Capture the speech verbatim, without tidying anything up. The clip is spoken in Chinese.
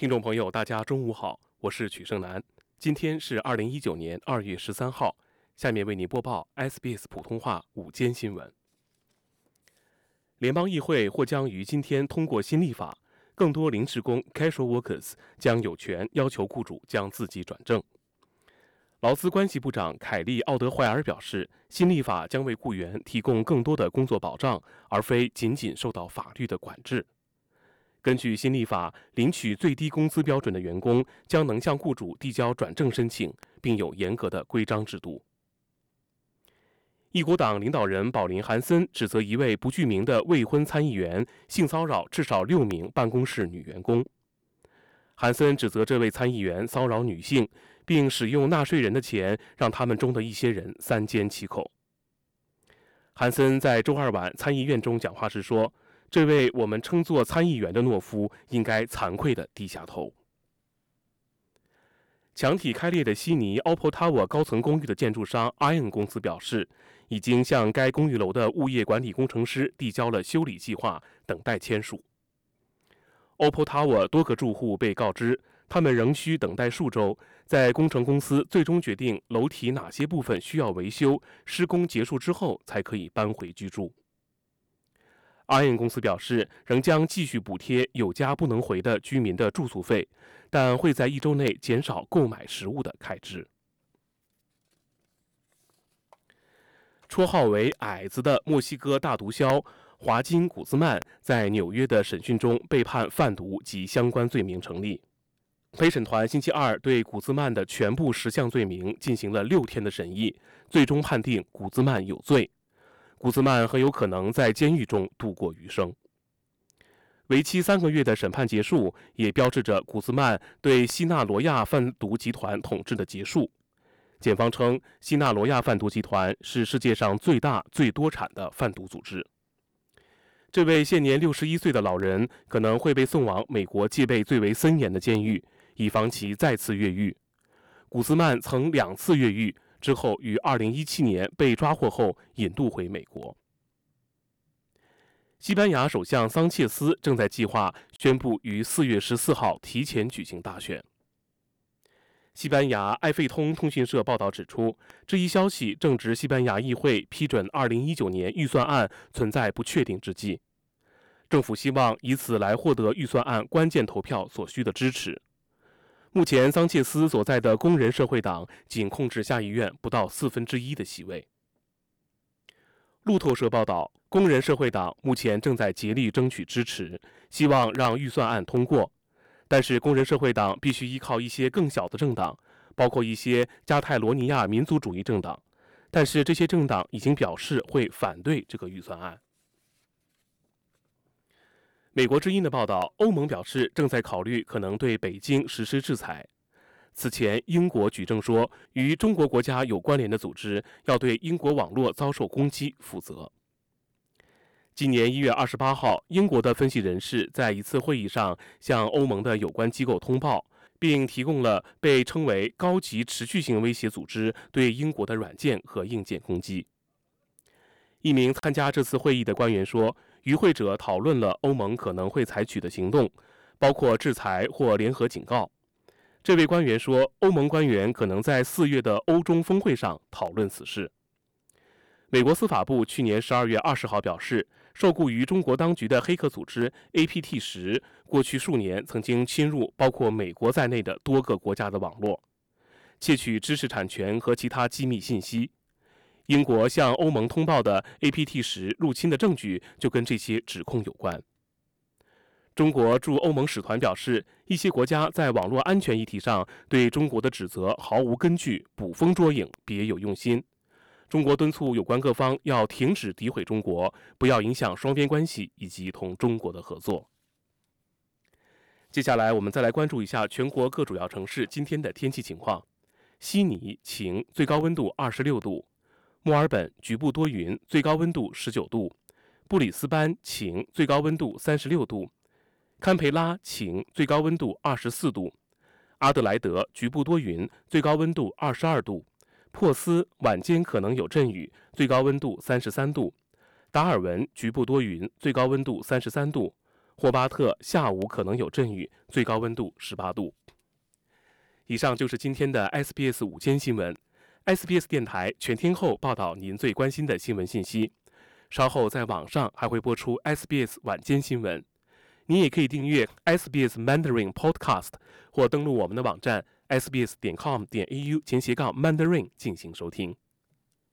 听众朋友，大家中午好，我是曲胜男。今天是二零一九年二月十三号，下面为您播报 S B S 普通话午间新闻。联邦议会或将于今天通过新立法，更多临时工 （casual workers） 将有权要求雇主将自己转正。劳资关系部长凯利·奥德怀尔表示，新立法将为雇员提供更多的工作保障，而非仅仅受到法律的管制。根据新立法，领取最低工资标准的员工将能向雇主递交转正申请，并有严格的规章制度。一国党领导人保林·韩森指责一位不具名的未婚参议员性骚扰至少六名办公室女员工。韩森指责这位参议员骚扰女性，并使用纳税人的钱让他们中的一些人三缄其口。韩森在周二晚参议院中讲话时说，这位我们称作参议员的懦夫应该惭愧地低下头。墙体开裂的悉尼 Opal Tower 高层公寓的建筑商 Iron 公司表示，已经向该公寓楼的物业管理工程师递交了修理计划，等待签署。Opal Tower 多个住户被告知，他们仍需等待数周，在工程公司最终决定楼体哪些部分需要维修，施工结束之后才可以搬回居住。阿燕公司表示，仍将继续补贴有家不能回的居民的住宿费，但会在一周内减少购买食物的开支。绰号为“矮子”的墨西哥大毒枭华金·古兹曼在纽约的审讯中被判贩毒及相关罪名成立。陪审团星期二对古兹曼的全部十项罪名进行了六天的审议，最终判定古兹曼有罪。古兹曼很有可能在监狱中度过余生。为期三个月的审判结束，也标志着古兹曼对西纳罗亚贩毒集团统治的结束。检方称，西纳罗亚贩毒集团是世界上最大、最多产的贩毒组织。这位现年六十一岁的老人可能会被送往美国戒备最为森严的监狱，以防其再次越狱。古兹曼曾两次越狱，之后于二零一七年被抓获后引渡回美国。西班牙首相桑切斯正在计划宣布于四月十四号提前举行大选。西班牙埃费通通讯社报道指出，这一消息正值西班牙议会批准二零一九年预算案存在不确定之际，政府希望以此来获得预算案关键投票所需的支持。目前桑切斯所在的工人社会党仅控制下议院不到四分之一的席位。路透社报道，工人社会党目前正在竭力争取支持，希望让预算案通过，但是工人社会党必须依靠一些更小的政党，包括一些加泰罗尼亚民族主义政党，但是这些政党已经表示会反对这个预算案。美国之音的报道，欧盟表示正在考虑可能对北京实施制裁。此前，英国举证说，与中国国家有关联的组织要对英国网络遭受攻击负责。今年一月二十八号，英国的分析人士在一次会议上向欧盟的有关机构通报，并提供了被称为高级持续性威胁组织对英国的软件和硬件攻击。一名参加这次会议的官员说，与会者讨论了欧盟可能会采取的行动，包括制裁或联合警告。这位官员说，欧盟官员可能在四月的欧中峰会上讨论此事。美国司法部去年十二月二十号表示，受雇于中国当局的黑客组织 A P T 十过去数年曾经侵入包括美国在内的多个国家的网络，窃取知识产权和其他机密信息。英国向欧盟通报的 A P T 十入侵的证据就跟这些指控有关。中国驻欧盟使团表示，一些国家在网络安全议题上对中国的指责毫无根据，捕风捉影，别有用心。中国敦促有关各方要停止诋毁中国，不要影响双边关系以及同中国的合作。接下来我们再来关注一下全国各主要城市今天的天气情况。悉尼晴，最高温度二十六度；墨尔本局部多云，最高温度十九度；布里斯班晴，最高温度三十六度；堪培拉晴，最高温度二十四度；阿德莱德局部多云，最高温度二十二度；珀斯晚间可能有阵雨，最高温度三十三度；达尔文局部多云，最高温度三十三度； 霍巴特下午可能有阵雨，最高温度十八度。以上就是今天的 S B S 午间新闻。S B S 电台全天候报道您最关心的新闻信息。稍后在网上还会播出 S B S 晚间新闻。你也可以订阅 S B S Mandarin Podcast 或登录我们的网站 s b s 点 com 点 a u 前斜杠 mandarin 进行收听。